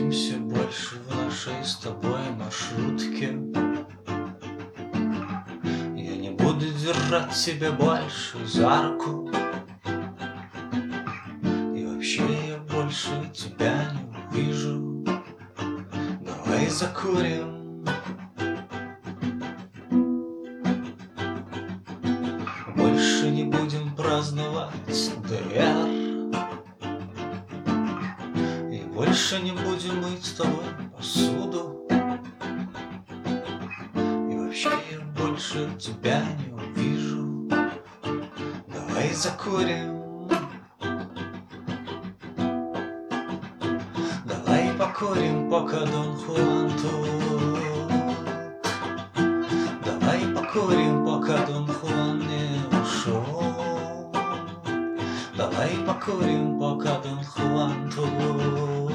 садимся больше в нашей с тобой маршрутке. Я не буду держать тебя больше за руку. И вообще я больше тебя не увижу. Давай закурим. Больше не будем праздновать ДР. И больше не будем мыть с тобой посуду. И вообще я больше тебя не увижу. Давай закурим. Давай покурим, пока Дон Хуан тут. Давай покурим, пока Дон Хуан не ушел. Давай покурим, пока Дон Хуан тут.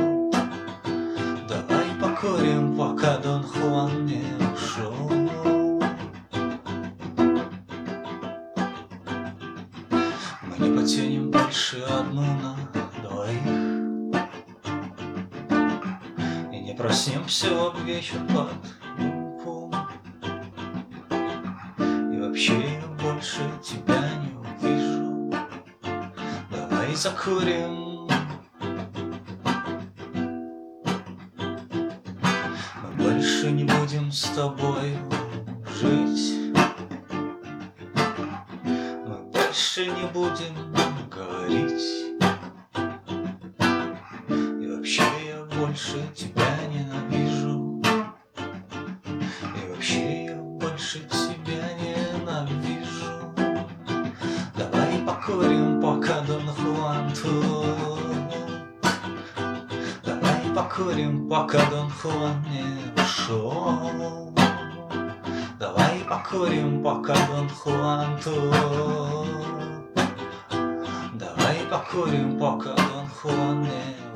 Давай покурим, пока Дон Хуан не ушел. Мы не потянем больше одну на двоих. И не проснемся в вечер под бум-бум. И вообще я больше тебя не увижу. Давай закурим. Мы больше не будем с тобой жить. Мы больше не будем говорить. И вообще я больше тебя ненавижу. И вообще я больше тебя ненавижу. Давай покурим, пока Дон Хуан тут. Давай покурим, пока Дон Хуан не ушел. Давай покурим, пока Дон Хуан тут. Давай покурим, пока Дон Хуан не